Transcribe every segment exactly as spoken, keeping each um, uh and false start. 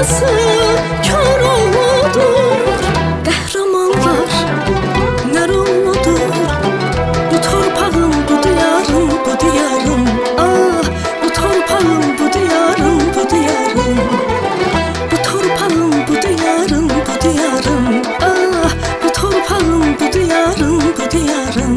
dünyası Koroğlu'dur. Qəhrəmanlar Nəroğlu'dur. Bu torpağın, bu diyarın, bu diyarın. Ah, bu torpağın, bu diyarın, bu diyarın. Bu torpağın, bu diyarın, bu diyarın. Ah, bu torpağın, bu diyarın, bu diyarın.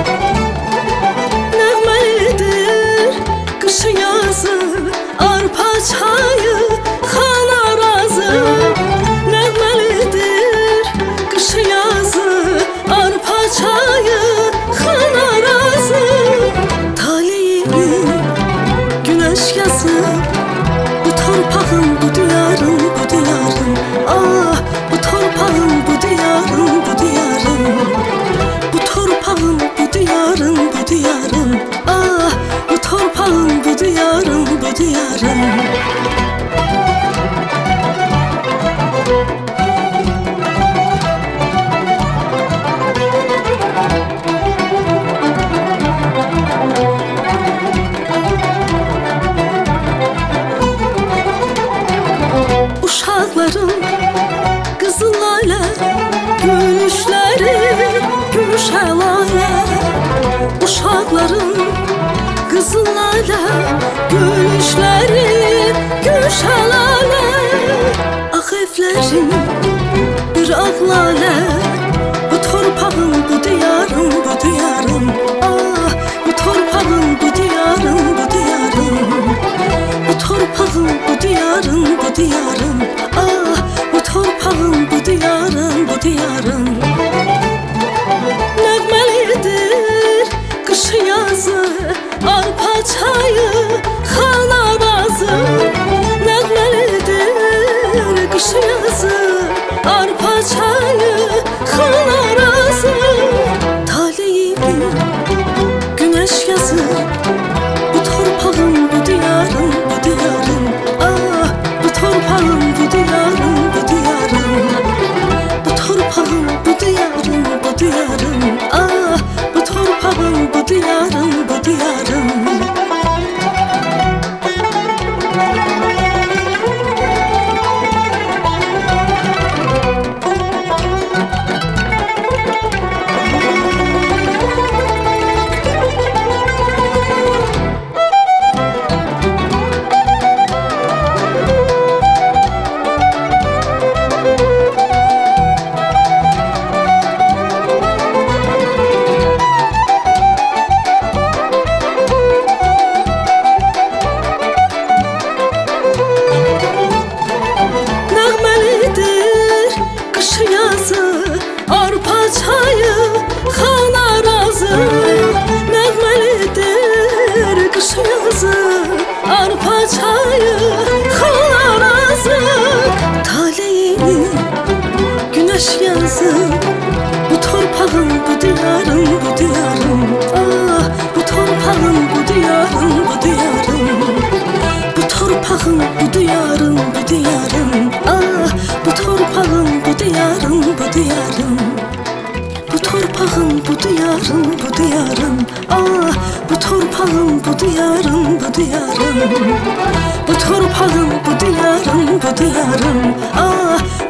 Nəğməlidir qışı yazı, arpa çayı, xan arazı. Nəğməlidir qışı yazı, arpa çayı, xan arazı. Taleyimin güneş yazı, bu torpağın, bu diyarın, bu diyarın. Ah, bu torpağın, bu diyarın, bu diyarın. Bu torpağın, bu diyarın, bu diyarın. Ah, bu torpağın, bu diyarın, bu diyarın. Uşaqların qızıl lalə, gülüşləri gümüş əlalə. Uşaqların qızıl lalə, gülüşləri gümüş əlalə. Ağ evlərin bir ağ lalə, bu torpağın, bu diyarın, bu diyarın. Ah, bu torpağın, bu diyarın, bu diyarın. Bu torpağın, bu diyarın, bu diyarın. Ah, bu torpağın, bu diyarın, bu diyarın. Nəğməlidir qışı yazı, arpa çayı, xan arazı. Nəğməlidir qışı yazı, arpa çayı, xan arazı. Taleyimin güneş yazı, bu torpağın, bu diyarın, bu diyarın. Ah, bu torpağın, bu diyarın, bu diyarın. Bu torpağın, bu diyarın, bu diyarın. Ah, bu torpağın, bu diyarın, bu diyarın. Arpa çayı, xan arazı. Nəğməlidir qışı yazı, arpa çayı, xan arazı. Taleyimin güneş yazı, bu torpağın, bu diyarın, bu diyarın. Ah, bu torpağın, bu diyarın, bu diyarın. Bu torpağın, bu diyarın, bu diyarın. Ah, bu torpağın, bu diyarın, bu diyarın. Bu torpağın, bu diyarın, bu diyarın. Ah, bu torpağın, bu diyarın, bu diyarın. Bu torpağın, bu diyarın, bu diyarın. Ah,